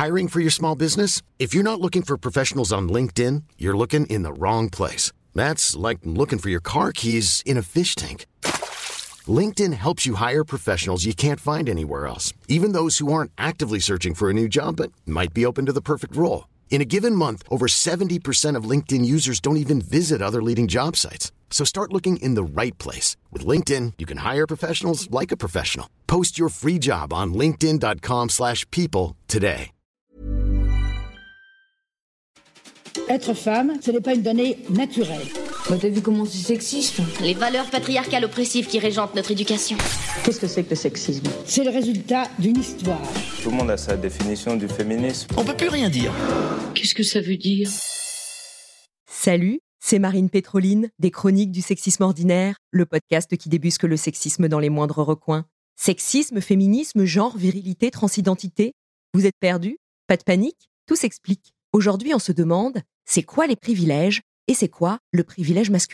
Hiring for your small business? If you're not looking for professionals on LinkedIn, you're looking in the wrong place. That's like looking for your car keys in a fish tank. LinkedIn helps you hire professionals you can't find anywhere else, even those who aren't actively searching for a new job but might be open to the perfect role. In a given month, over 70% of LinkedIn users don't even visit other leading job sites. So start looking in the right place. With LinkedIn, you can hire professionals like a professional. Post your free job on linkedin.com/people today. Être femme, ce n'est pas une donnée naturelle. Bah t'as vu comment c'est sexiste ? Les valeurs patriarcales oppressives qui régentent notre éducation. Qu'est-ce que c'est que le sexisme ? C'est le résultat d'une histoire. Tout le monde a sa définition du féminisme. On peut plus rien dire. Qu'est-ce que ça veut dire ? Salut, c'est Marine Pétroline, des Chroniques du sexisme ordinaire, le podcast qui débusque le sexisme dans les moindres recoins. Sexisme, féminisme, genre, virilité, transidentité. Vous êtes perdus ? Pas de panique ? Tout s'explique. Aujourd'hui, on se demande, c'est quoi les privilèges et c'est quoi le privilège masculin ?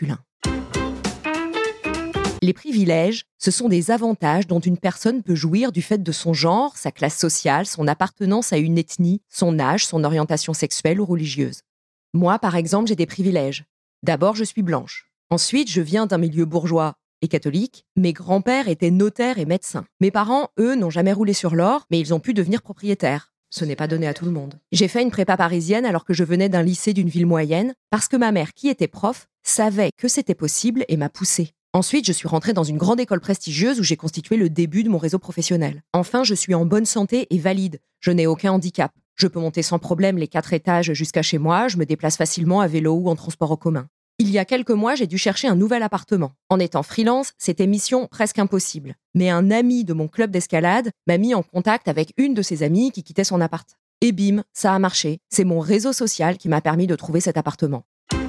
Les privilèges, ce sont des avantages dont une personne peut jouir du fait de son genre, sa classe sociale, son appartenance à une ethnie, son âge, son orientation sexuelle ou religieuse. Moi, par exemple, j'ai des privilèges. D'abord, je suis blanche. Ensuite, je viens d'un milieu bourgeois et catholique. Mes grands-pères étaient notaires et médecins. Mes parents, eux, n'ont jamais roulé sur l'or, mais ils ont pu devenir propriétaires. Ce n'est pas donné à tout le monde. J'ai fait une prépa parisienne alors que je venais d'un lycée d'une ville moyenne, parce que ma mère, qui était prof, savait que c'était possible et m'a poussée. Ensuite, je suis rentrée dans une grande école prestigieuse où j'ai constitué le début de mon réseau professionnel. Enfin, je suis en bonne santé et valide. Je n'ai aucun handicap. Je peux monter sans problème les 4 étages jusqu'à chez moi, je me déplace facilement à vélo ou en transport en commun. Il y a quelques mois, j'ai dû chercher un nouvel appartement. En étant freelance, c'était mission presque impossible. Mais un ami de mon club d'escalade m'a mis en contact avec une de ses amies qui quittait son appart. Et bim, ça a marché. C'est mon réseau social qui m'a permis de trouver cet appartement.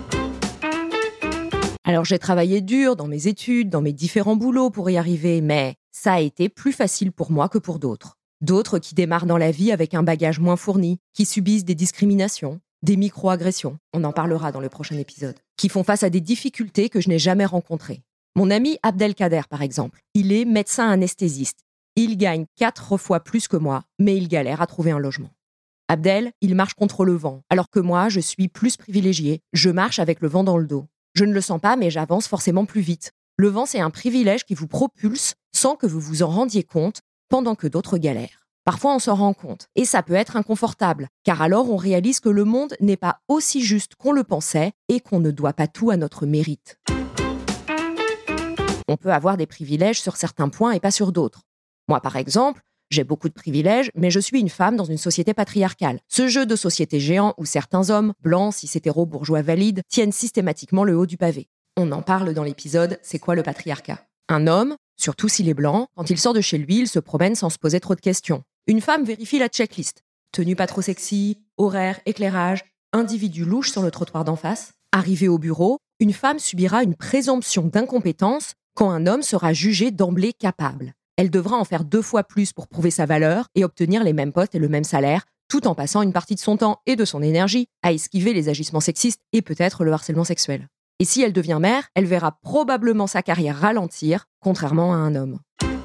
Alors j'ai travaillé dur dans mes études, dans mes différents boulots pour y arriver, mais ça a été plus facile pour moi que pour d'autres. D'autres qui démarrent dans la vie avec un bagage moins fourni, qui subissent des discriminations, des micro-agressions, on en parlera dans le prochain épisode, qui font face à des difficultés que je n'ai jamais rencontrées. Mon ami Abdelkader, par exemple, il est médecin anesthésiste. Il gagne 4 fois plus que moi, mais il galère à trouver un logement. Abdel, il marche contre le vent, alors que moi, je suis plus privilégiée, je marche avec le vent dans le dos. Je ne le sens pas, mais j'avance forcément plus vite. Le vent, c'est un privilège qui vous propulse sans que vous vous en rendiez compte, pendant que d'autres galèrent. Parfois, on s'en rend compte, et ça peut être inconfortable, car alors on réalise que le monde n'est pas aussi juste qu'on le pensait et qu'on ne doit pas tout à notre mérite. On peut avoir des privilèges sur certains points et pas sur d'autres. Moi, par exemple, j'ai beaucoup de privilèges, mais je suis une femme dans une société patriarcale. Ce jeu de société géant où certains hommes, blancs, cis-hétéros, bourgeois valides, tiennent systématiquement le haut du pavé. On en parle dans l'épisode « C'est quoi le patriarcat ?» Un homme, surtout s'il est blanc, quand il sort de chez lui, il se promène sans se poser trop de questions. Une femme vérifie la checklist. Tenue pas trop sexy, horaire, éclairage, individu louche sur le trottoir d'en face. Arrivée au bureau, une femme subira une présomption d'incompétence quand un homme sera jugé d'emblée capable. Elle devra en faire 2 fois plus pour prouver sa valeur et obtenir les mêmes postes et le même salaire, tout en passant une partie de son temps et de son énergie à esquiver les agissements sexistes et peut-être le harcèlement sexuel. Et si elle devient mère, elle verra probablement sa carrière ralentir, contrairement à un homme.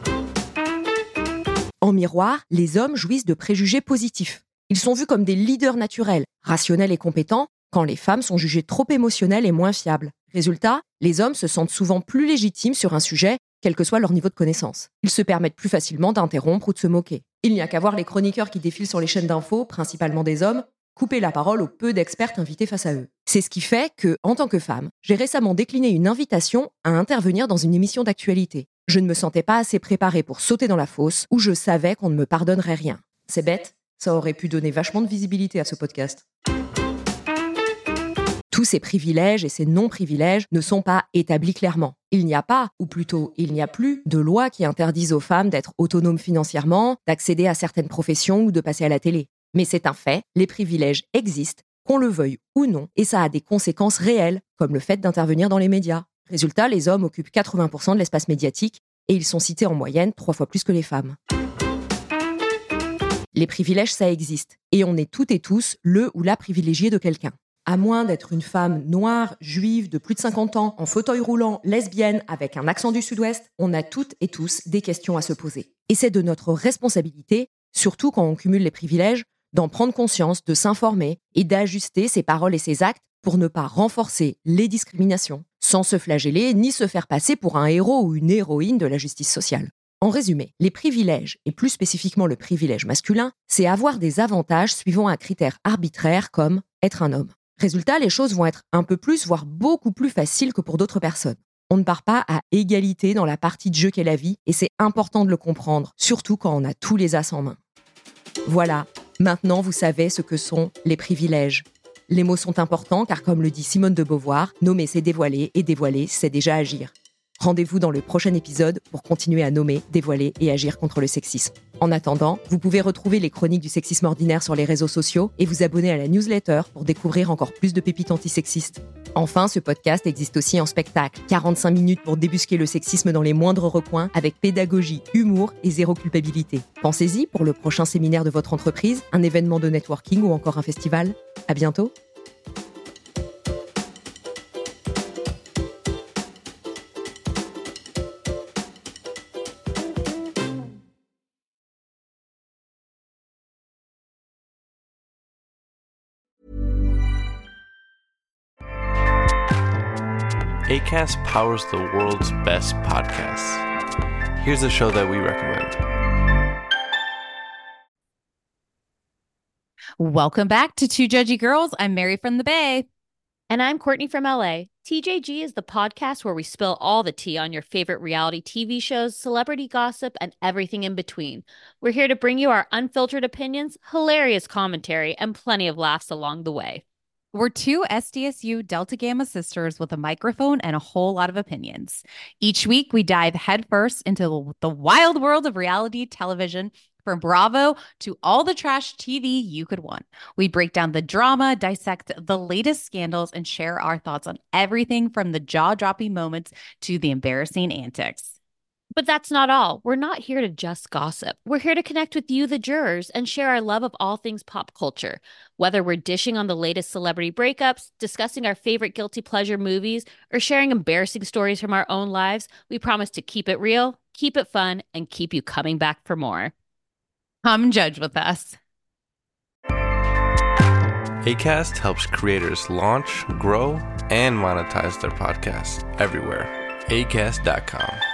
En miroir, les hommes jouissent de préjugés positifs. Ils sont vus comme des leaders naturels, rationnels et compétents, quand les femmes sont jugées trop émotionnelles et moins fiables. Résultat, les hommes se sentent souvent plus légitimes sur un sujet, quel que soit leur niveau de connaissance. Ils se permettent plus facilement d'interrompre ou de se moquer. Il n'y a qu'à voir les chroniqueurs qui défilent sur les chaînes d'infos, principalement des hommes, couper la parole aux peu d'expertes invités face à eux. C'est ce qui fait que, en tant que femme, j'ai récemment décliné une invitation à intervenir dans une émission d'actualité. Je ne me sentais pas assez préparée pour sauter dans la fosse où je savais qu'on ne me pardonnerait rien. C'est bête, ça aurait pu donner vachement de visibilité à ce podcast. Tous ces privilèges et ces non-privilèges ne sont pas établis clairement. Il n'y a pas, ou plutôt il n'y a plus, de loi qui interdisent aux femmes d'être autonomes financièrement, d'accéder à certaines professions ou de passer à la télé. Mais c'est un fait, les privilèges existent, qu'on le veuille ou non, et ça a des conséquences réelles, comme le fait d'intervenir dans les médias. Résultat, les hommes occupent 80% de l'espace médiatique, et ils sont cités en moyenne 3 fois plus que les femmes. Les privilèges, ça existe, et on est toutes et tous le ou la privilégié de quelqu'un. À moins d'être une femme noire, juive, de plus de 50 ans, en fauteuil roulant, lesbienne, avec un accent du sud-ouest, on a toutes et tous des questions à se poser. Et c'est de notre responsabilité, surtout quand on cumule les privilèges, d'en prendre conscience, de s'informer et d'ajuster ses paroles et ses actes pour ne pas renforcer les discriminations, sans se flageller ni se faire passer pour un héros ou une héroïne de la justice sociale. En résumé, les privilèges, et plus spécifiquement le privilège masculin, c'est avoir des avantages suivant un critère arbitraire comme être un homme. Résultat, les choses vont être un peu plus, voire beaucoup plus faciles que pour d'autres personnes. On ne part pas à égalité dans la partie de jeu qu'est la vie, et c'est important de le comprendre, surtout quand on a tous les as en main. Voilà, maintenant vous savez ce que sont les privilèges. Les mots sont importants car, comme le dit Simone de Beauvoir, nommer c'est dévoiler et dévoiler c'est déjà agir. Rendez-vous dans le prochain épisode pour continuer à nommer, dévoiler et agir contre le sexisme. En attendant, vous pouvez retrouver les chroniques du sexisme ordinaire sur les réseaux sociaux et vous abonner à la newsletter pour découvrir encore plus de pépites antisexistes. Enfin, ce podcast existe aussi en spectacle. 45 minutes pour débusquer le sexisme dans les moindres recoins avec pédagogie, humour et zéro culpabilité. Pensez-y pour le prochain séminaire de votre entreprise, un événement de networking ou encore un festival. À bientôt. Acast powers the world's best podcasts. Here's a show that we recommend. Welcome back to Two Judgy Girls. I'm Mary from the Bay. And I'm Courtney from LA. TJG is the podcast where we spill all the tea on your favorite reality TV shows, celebrity gossip, and everything in between. We're here to bring you our unfiltered opinions, hilarious commentary, and plenty of laughs along the way. We're two SDSU Delta Gamma sisters with a microphone and a whole lot of opinions. Each week, we dive headfirst into the wild world of reality television, from Bravo to all the trash TV you could want. We break down the drama, dissect the latest scandals, and share our thoughts on everything from the jaw-dropping moments to the embarrassing antics. But that's not all. We're not here to just gossip. We're here to connect with you, the jurors, and share our love of all things pop culture. Whether we're dishing on the latest celebrity breakups, discussing our favorite guilty pleasure movies, or sharing embarrassing stories from our own lives, we promise to keep it real, keep it fun, and keep you coming back for more. Come judge with us. Acast helps creators launch, grow, and monetize their podcasts everywhere. Acast.com.